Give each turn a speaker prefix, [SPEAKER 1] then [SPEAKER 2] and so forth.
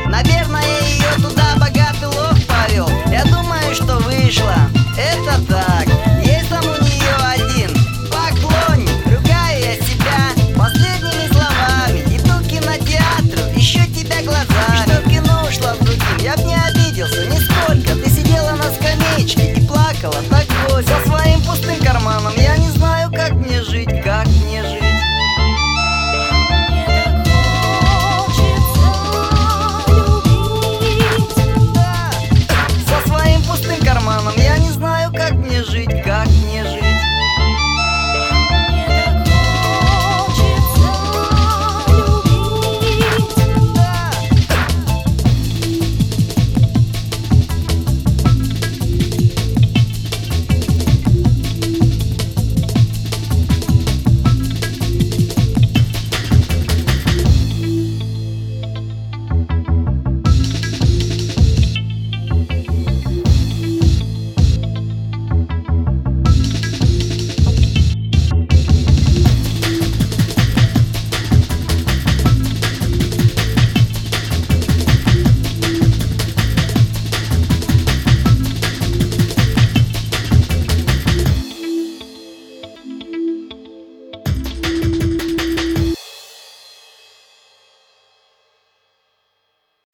[SPEAKER 1] Наверное, ее туда богатый лох повел. Я думаю, что вышло. Это так. Есть там у нее один поклонник. Ругаю я себя последними словами. Иду к кинотеатру, ищу тебя глазами. Что в кино ушла к другим, я б не обиделся нисколько. Ты сидела на скамеечке и плакала так гвоздь. Со своим пустым карманом я не знаю, как мне жить, как мне жить. Я не знаю, как мне жить, как мне жить.